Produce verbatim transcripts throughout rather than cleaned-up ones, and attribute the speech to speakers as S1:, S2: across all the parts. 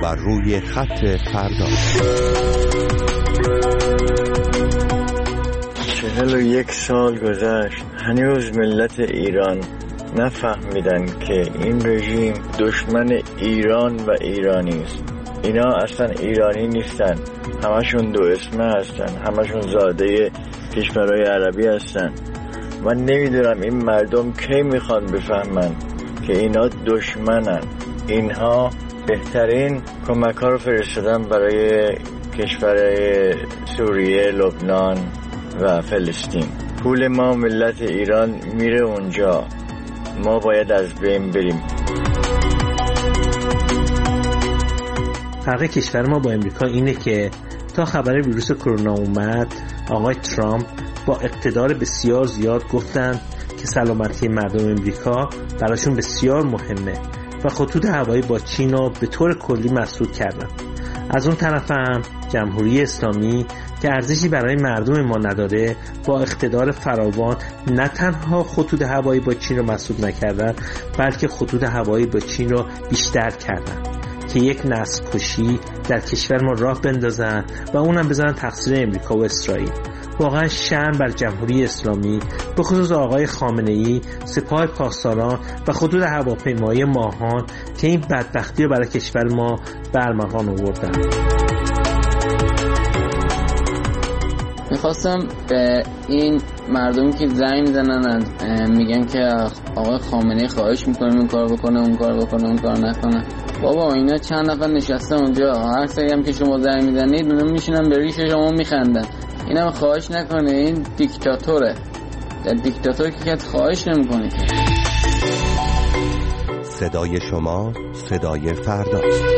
S1: و روی خط فردا.
S2: چهل و یک سال گذشت، هنوز ملت ایران نفهمیدن که این رژیم دشمن ایران و ایرانی است. اینا اصلا ایرانی نیستن، همشون دو اسمه هستن، همشون زاده کشورهای عربی هستن. من نمیدونم این مردم کی میخوان بفهمن که اینا دشمنن. اینها بهترین کمک ها رو فرستادن برای کشورهای سوریه، لبنان و فلسطین. پول ما ملت ایران میره اونجا، ما باید از بین بریم.
S3: فرق کشور ما با امریکا اینه که تا خبر ویروس کرونا اومد آقای ترامپ با اقتدار بسیار زیاد گفتن که سلامتی مردم امریکا براشون بسیار مهمه و خطوط هوایی با چین رو به طور کلی مسدود کردن. از اون طرف هم جمهوری اسلامی که ارزشی برای مردم ما نداره با اقتدار فراوان نه تنها خطوط هوایی با چین رو مسدود نکردن بلکه خطوط هوایی با چین رو بیشتر کردن که یک نسل کشی در کشور ما راه بندازن و اونم بزنن تقصیر امریکا و اسرائیل. واقعا شرم بر جمهوری اسلامی، به خصوص آقای خامنه‌ای، سپاه پاسداران و خطوط هواپیمایی ماهان که این بدبختی رو برای کشور ما برمغان آوردن.
S4: میخواستم به این مردمی که زنگ میزنن میگن که آقای خامنه‌ای خواهش میکنه این کار بکنه اون کار بکنه اون کار نکنه. بابا اینا چند نفر نشسته اونجا، هر سری هم که شما زنگ میزنید اونا میشینن به ریش شما میخندن. اینم خواهش نکنه، این دیکتاتوره. در دیکتاتور که کت خواهش نمیکنه.
S1: صدای شما صدای فردا.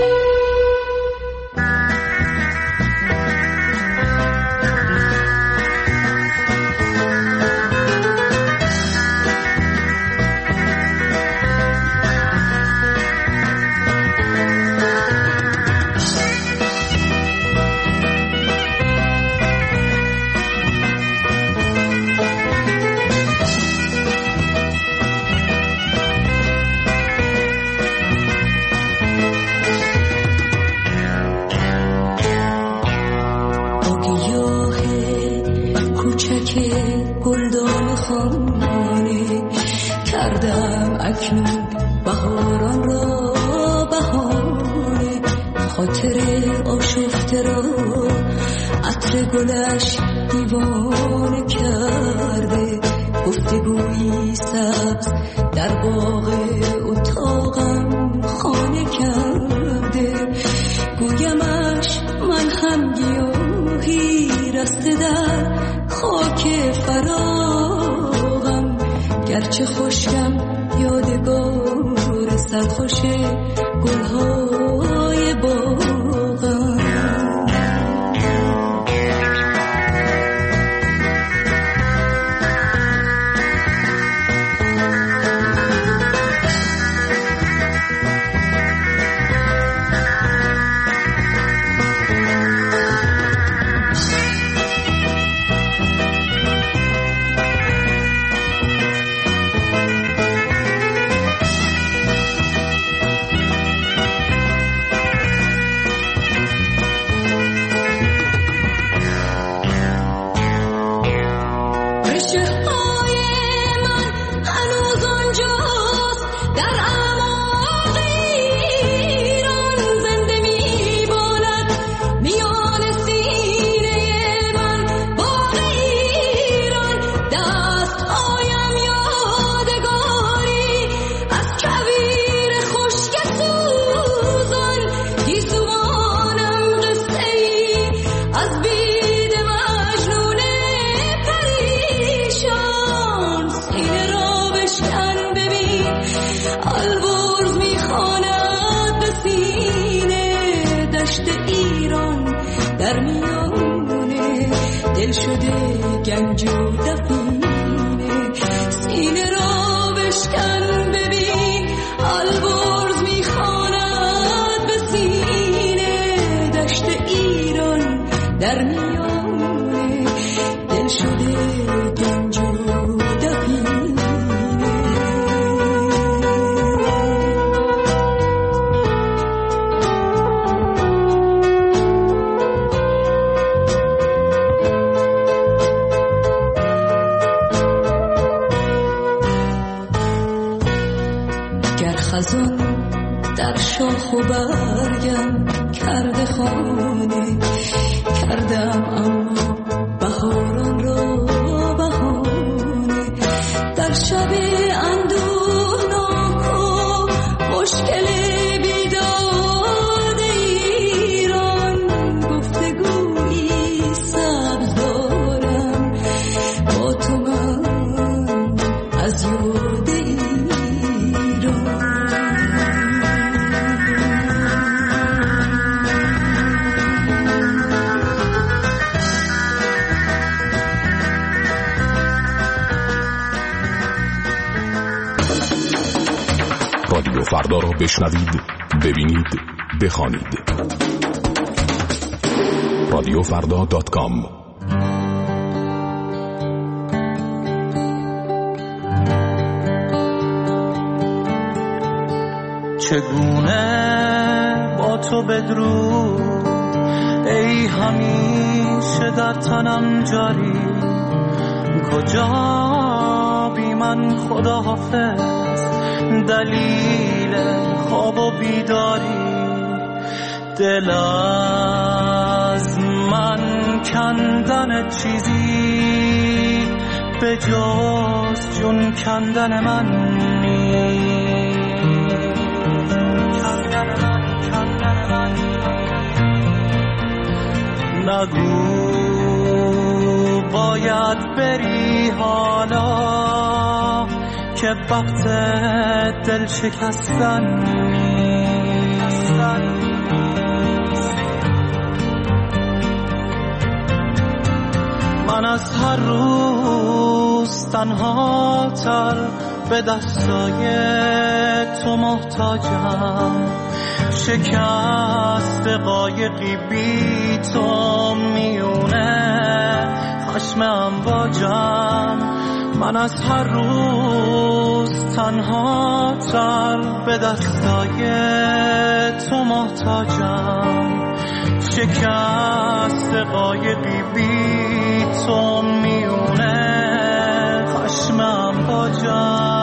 S5: گلش دیوانه کرده، گفتگویی سبز در باغ اتاقم خانه کرده. گویمش من هم گیاهی رسته در خاک فراغم، گرچه خشکم یادگار سرخوش گلهای باغم. دل شده گنج و دفینه، سینه را بشکن ببین البرز میخواند به سینه. دشت ایران در میانه دل شده گنج و دفینه. پرده خانه کردم، اما بهاران را بهانه. در شب اندوهناک و مشکل بیداد ایران گفتگویی سبز دارم با تو من از یاد ایران.
S6: رادیو فردا را بشنوید، ببینید، بخوانید. رادیو فردا دات کام.
S7: چگونه با تو بدرود ای همیشه در تنم جاری، کجا بی من خدا حافظ دلیل خواب و بیداری. دل از من کندن چیزی به جز جون کندن من نیست. کندن من کندن من نگو باید بری حالا که وقت دل شکستن نیست. من از هر روز تنها تر به دستای تو محتاجم، شکست قایقی بی تو میونه خشم امواجم. من از هر روز تنها تر به دستای تو محتاجم، شکست قایقی بی تو میونه خشمم باجم.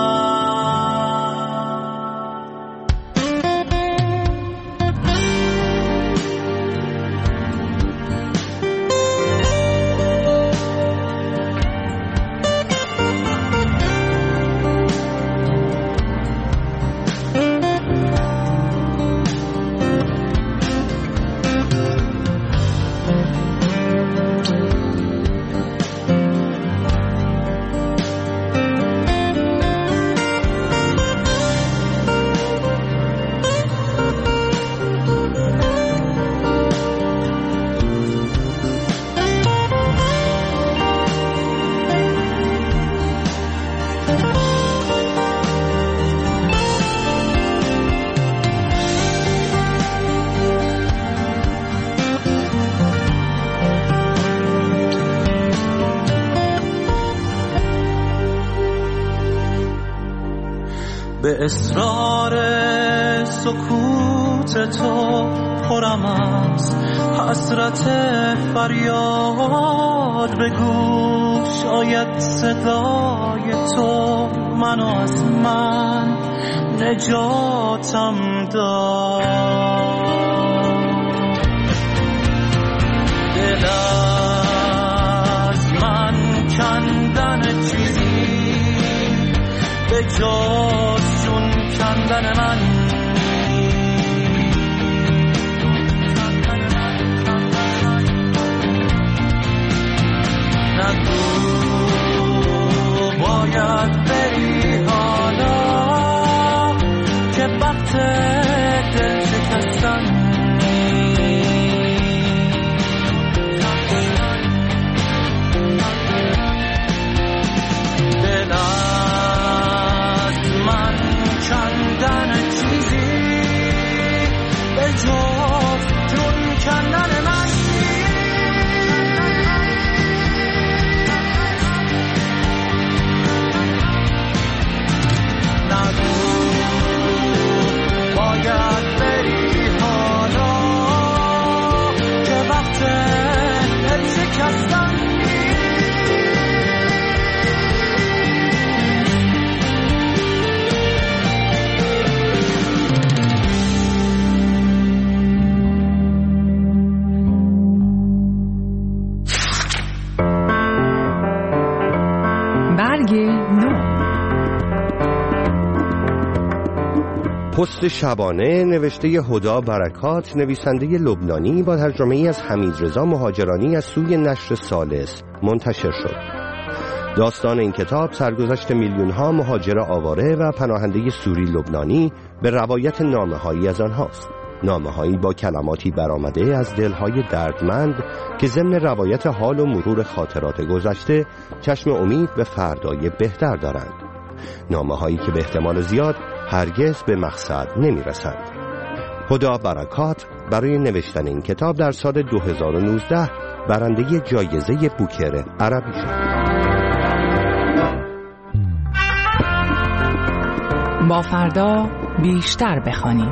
S7: به اصرار سکوت تو پرم از حسرت فریاد، بگو شاید صدای تو منو از من نجاتم داد. دل از من کندن چیزی به جز جون کندن من نگو باید بری حالا که وقت دل شکستن دل از من کندن
S1: پست شبانه نوشته هدا برکات، نویسنده لبنانی، با ترجمه‌ای از حمیدرضا مهاجرانی از سوی نشر ثالث منتشر شد. داستان این کتاب سرگذشت میلیون‌ها مهاجر آواره و پناهنده سوری لبنانی به روایت نامه‌هایی از آنهاست. نامه‌هایی با کلماتی برآمده از دل‌های دردمند که ضمن روایت حال و مرور خاطرات گذشته چشم امید به فردای بهتر دارند. نامه‌هایی که به احتمال زیاد هرگز به مقصد نمی‌رسند. هدا برکات برای نوشتن این کتاب در سال دو هزار و نوزده برنده جایزه بوکر عربی شد.
S8: با فردا بیشتر بخوانیم.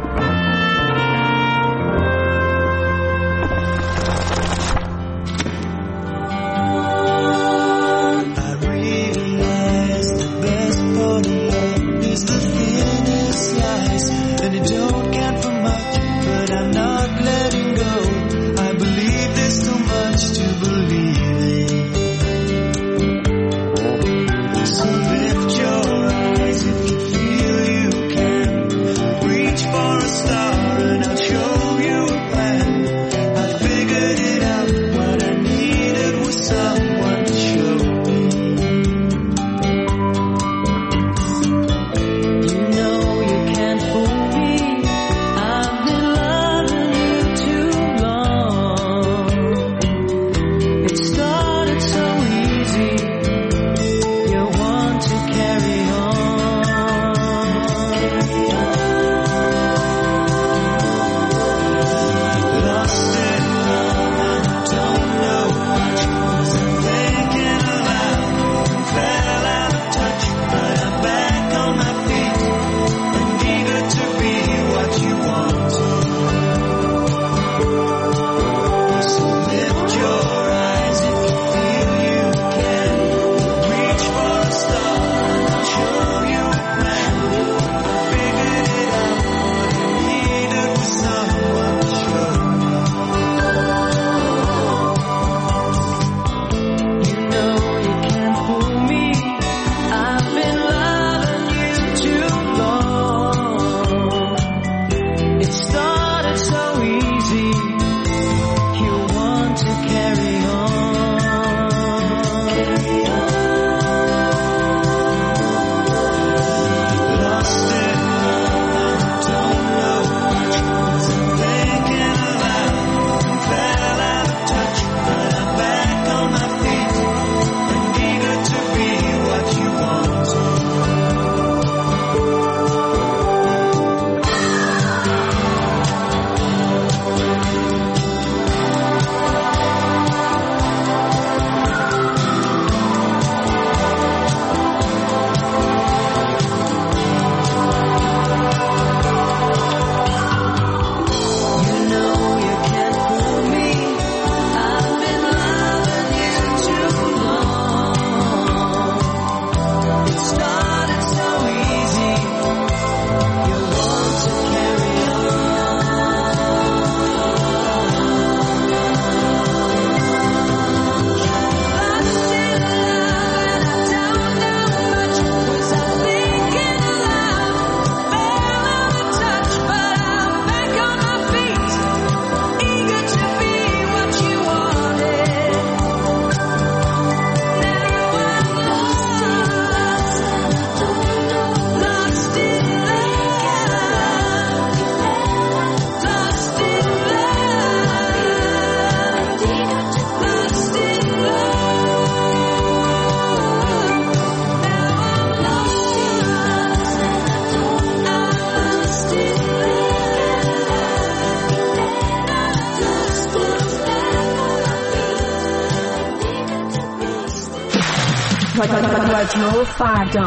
S9: رادیو فردا.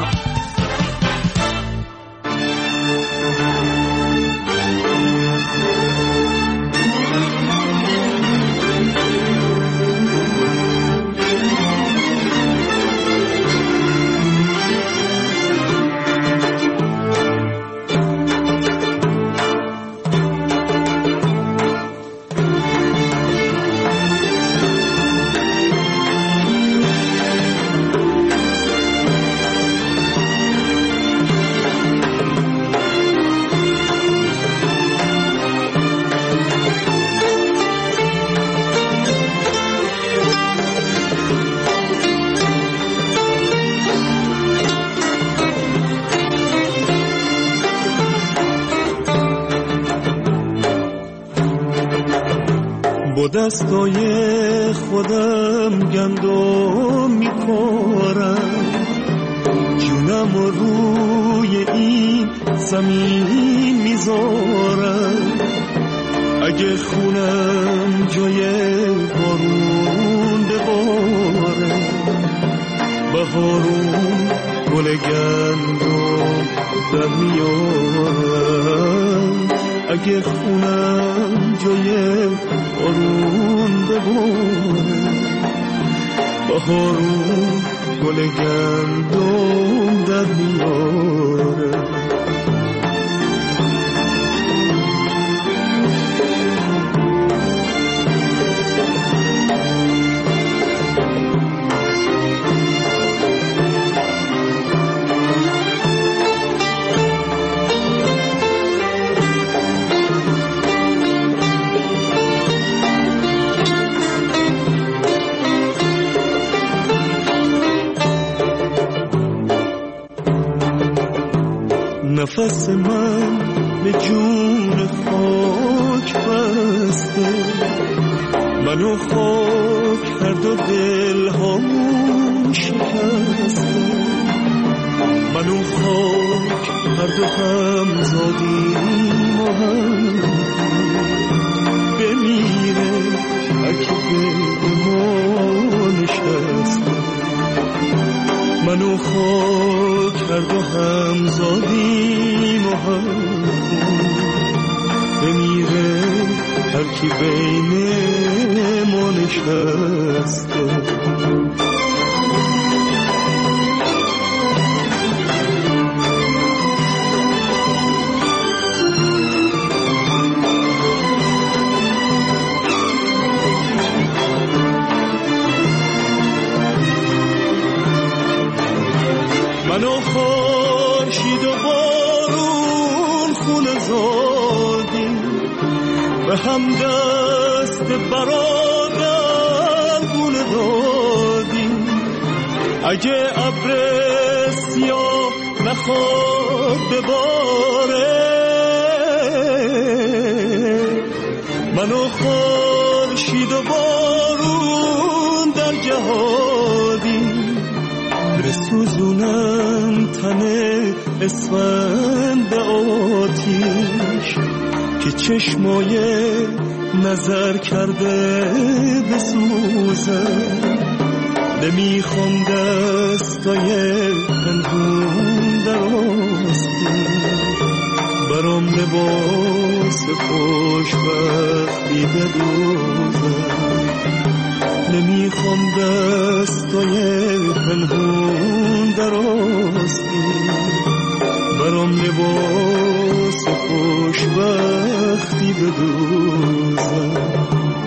S10: با دستای خودم گندم میکارم، جونم رو روی این زمین میذارم. اگه خونم جای بارون بباره، بهارون گل گندم در میارم. اگه خونم جای بارون بباره، بهارون گل گندم در میاره. نفس من به جون خاک بسته، منو خاک کرد و دل هامون شکسته. منو خاک کرد و هم زادیم و هم بمیره اگه به ما نشسته. منو خاک کرد و هم زادیم و هم بمیره هر کی بین ما نشسته. منو خورشید و بارون خونه زادیم، به هم دست برادر گونه دادیم. اگه ابر سیاه نخواد بباره، منو خورشید و بارون در جهادیم. بسوزونم تنه اسفند به آتیش که چشمای نظر کرده بسوزه. نمیخوام دستای پنهون در آستین، برام لباس خوشبختی بدوزه. نمیخوام دستای پنهون در آستین، برام لباس خوشبختی بدوزه.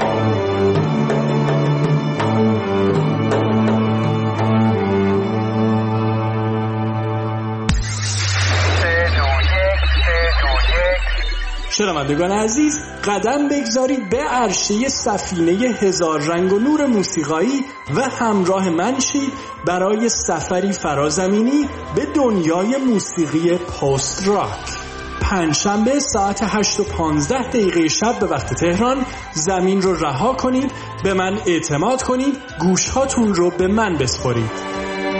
S11: شنوندگان عزیز، قدم بگذارید به عرشه سفینه هزار رنگ و نور موسیقایی و همراه من شید برای سفری فرازمینی به دنیای موسیقی پست راک. پنجشنبه ساعت هشت و پانزده دقیقه شب به وقت تهران زمین رو رها کنید، به من اعتماد کنید، گوشهاتون رو به من بسپارید.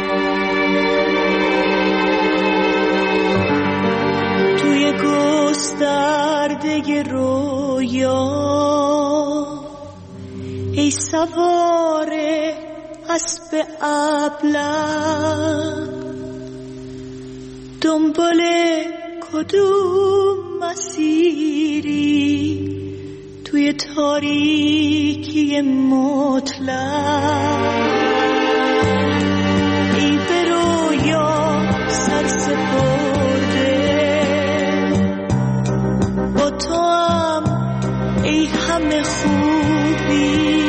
S5: گسترده رویا ای سوار اسب ابله، دنبال کدوم مسیری توی تاریکی مطلق؟ ای به رویا سر سپرده، با تو هم ای همه خوبی،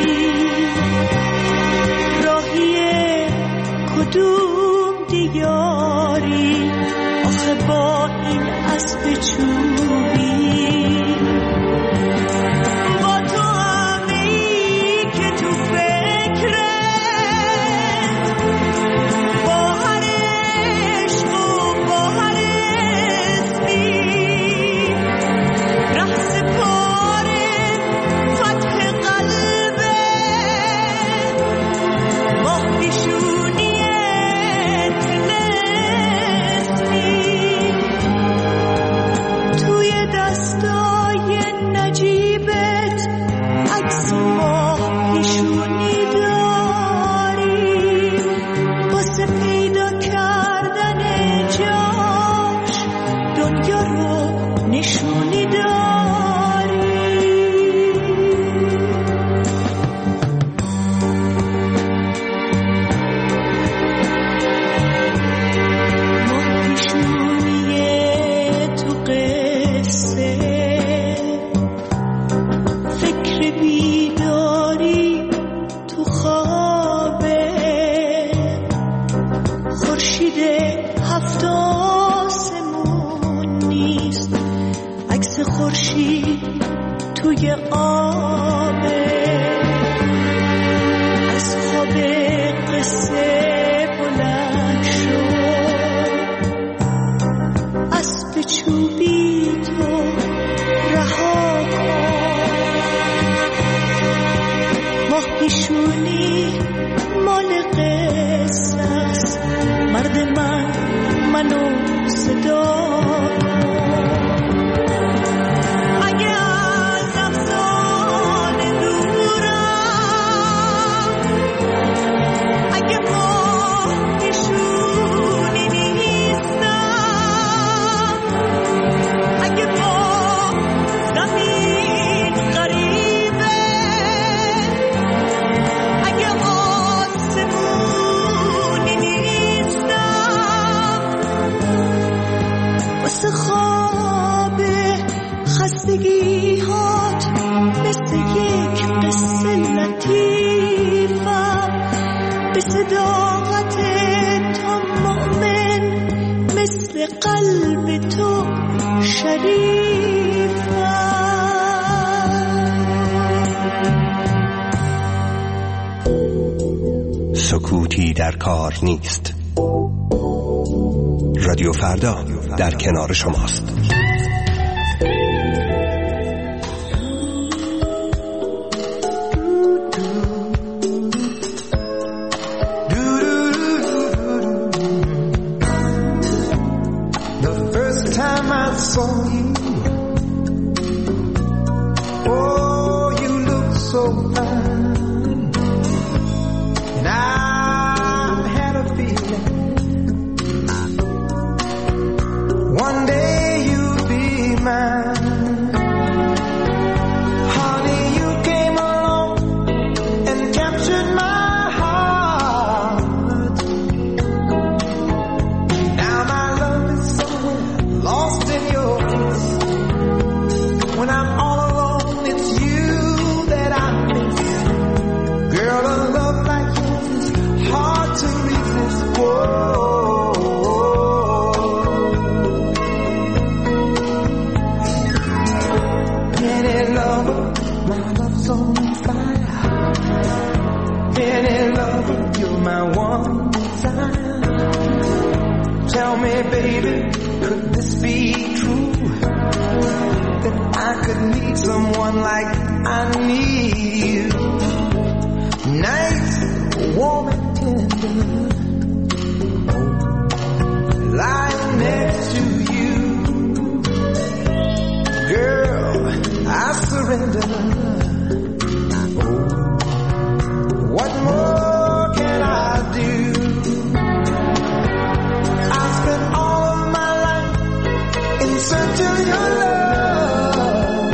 S5: راهی کدوم دیاری آخه با این اسب چوبی؟ با تو هم ای که تو فکرت با هر عشق و با هر اسمی، ره سپاره فتح قلب فکر بیداری تو خوابه، خورشید هفت آسمون نیست، عکس خورشید توی آبه. از خواب قصه بلند شد، اسب چوبی تو رها کن. ماه پیشونی مال قصه است، مرد من منو صدا کن. اگه از افسانه دورم، اگه ماه پیشونی نیستم، اگه با زمین غریبه، اگه آسمونی نیستم، واسه خواب خستگی هات مثل یک قصه لطیفم، به صداقت تو مؤمن، مثل قلب تو شریفم.
S1: سکوتی در کار نیست. رادیو فردا در کنار شماست.
S12: The first time I saw you, oh, you look so fine, and I had a feeling one day you'd be mine. Honey, you came along and captured my heart. Now my love is somewhere lost in your kiss. When I'm all alone, it's you that I miss. Girl, a love like yours is hard to resist. Whoa. Penny lover, my love's on fire. Penny lover, you're my one desire. Tell me, baby, could this be true? That I could need someone like I need you. Nice, warm and tender, lying next to you. Girl, I surrender. What more can I do? I spent all of my life in search of your love.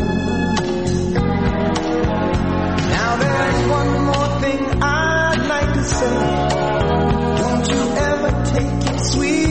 S12: Now there's one more thing I'd like to say. Don't you ever take it sweet.